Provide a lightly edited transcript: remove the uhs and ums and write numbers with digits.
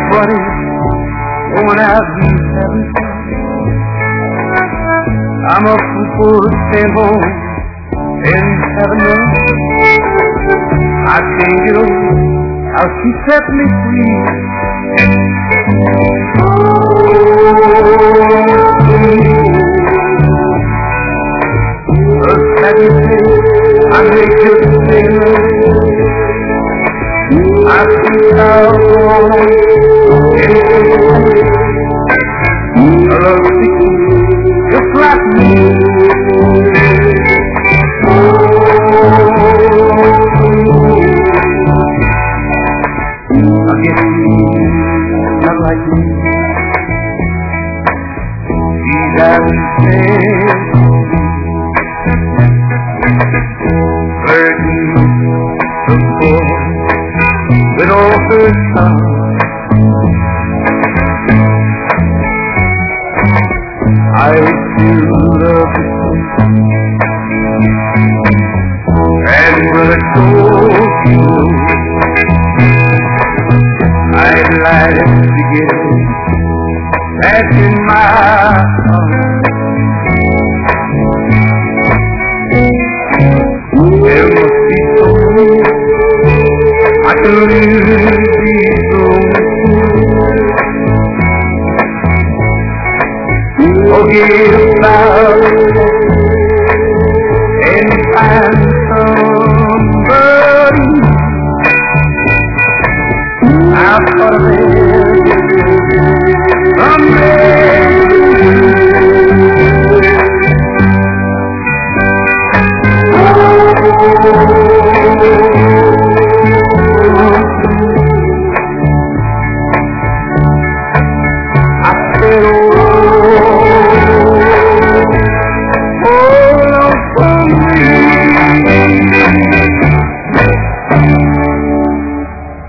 funny going out and having fun. I'm a fool for staying home and having none. I can't get over how she set me free. A second thing I make you sing. I see how a love seeking just like me. I guess she's not like me. She's having flirting the boy with all her charm. I still love you, and when it goes through, I'd like to get back in my arms. There must be something I can really be through. Forget about it and find